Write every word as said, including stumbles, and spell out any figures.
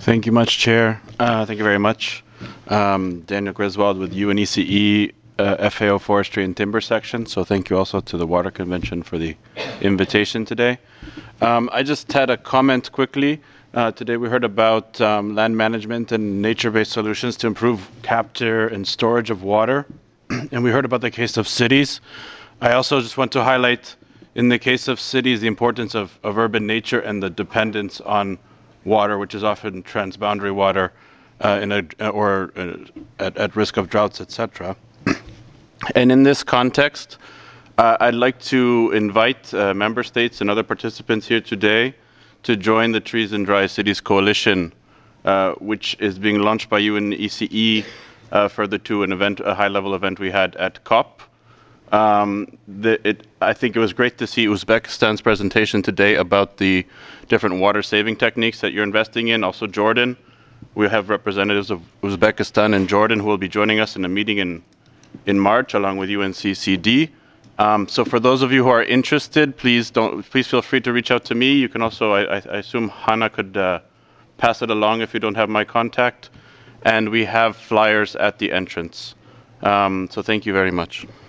Thank you much, Chair. Uh, thank you very much. Um, Daniel Griswold with U N E C E, uh, F A O Forestry and Timber Section. So thank you also to the Water Convention for the invitation today. Um, I just had a comment quickly. Uh, today we heard about um, land management and nature-based solutions to improve capture and storage of water. And we heard about the case of cities. I also just want to highlight, in the case of cities, the importance of, of urban nature and the dependence on water, which is often transboundary water, uh, in a, or uh, at, at risk of droughts, et cetera. And in this context, uh, I'd like to invite uh, member states and other participants here today to join the Trees and Dry Cities Coalition, uh, which is being launched by U N E C E uh, further to an event, a high-level event we had at COP. Um, the, it, I think it was great to see Uzbekistan's presentation today about the different water saving techniques that you're investing in. Also Jordan, we have representatives of Uzbekistan and Jordan who will be joining us in a meeting in, in March along with U N C C D. Um, so for those of you who are interested, please don't. Please feel free to reach out to me. You can also, I, I assume Hannah could uh, pass it along if you don't have my contact. And we have flyers at the entrance. Um, so thank you very much.